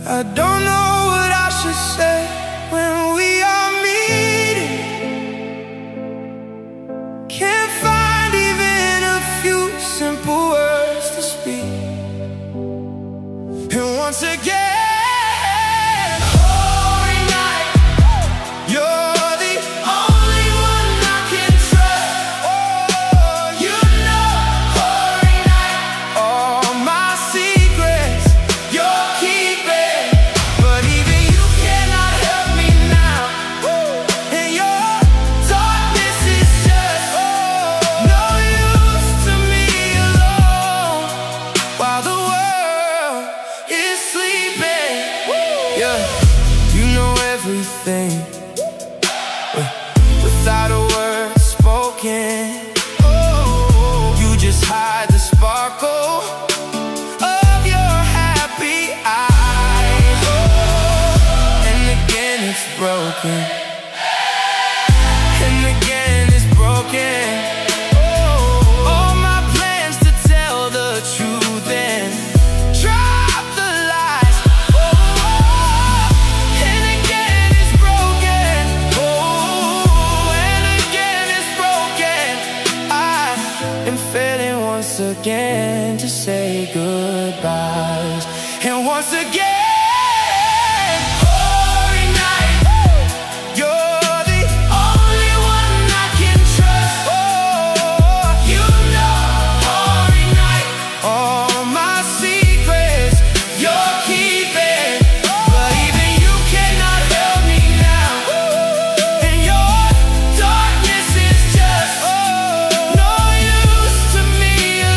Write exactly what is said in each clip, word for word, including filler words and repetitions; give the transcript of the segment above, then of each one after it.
I don't know what I should say when we are meeting. Can't find even a few simple words to speak. And once again, you know everything without a word spoken. Oh, you just hide the sparkle of your happy eyes. Oh, and again it's broken, and again it's broken. Oh, all my plans to tell the truth and drop the lies. Once again to say goodbyes, and once again, holy night, you're the only one I can trust. Oh, you know, holy night, all my secrets you're keeping, but even you cannot help me now, and your darkness is just no use to me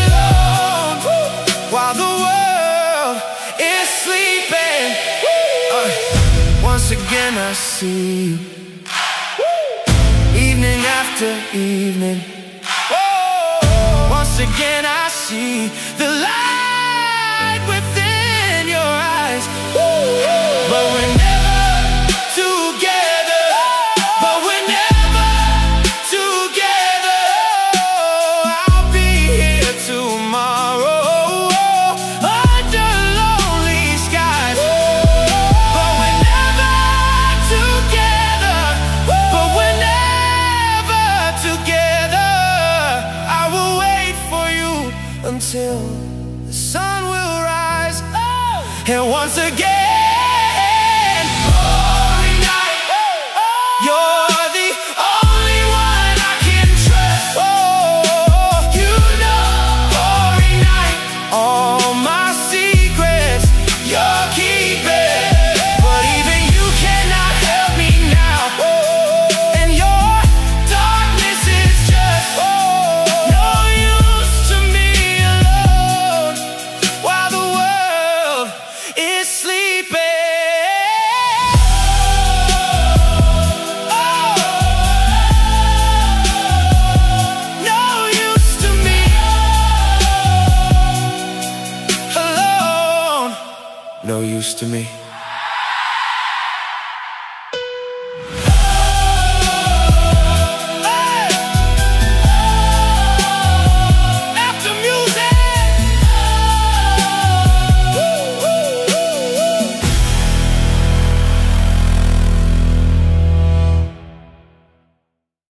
while the world is sleeping. uh, Once again I see you, evening after evening. Oh, once again I see the light within your eyes. But we're never together, but we're never together. I'll be here tomorrow until the sun will rise. Oh, and once again, holy night, you're the only one I can trust. Oh, you know, holy night, all my secrets you're keeping, but even you cannot help me now. Oh, and your darkness is just no use to me while the world is sleeping. Oh, no use to me alone. No use to me.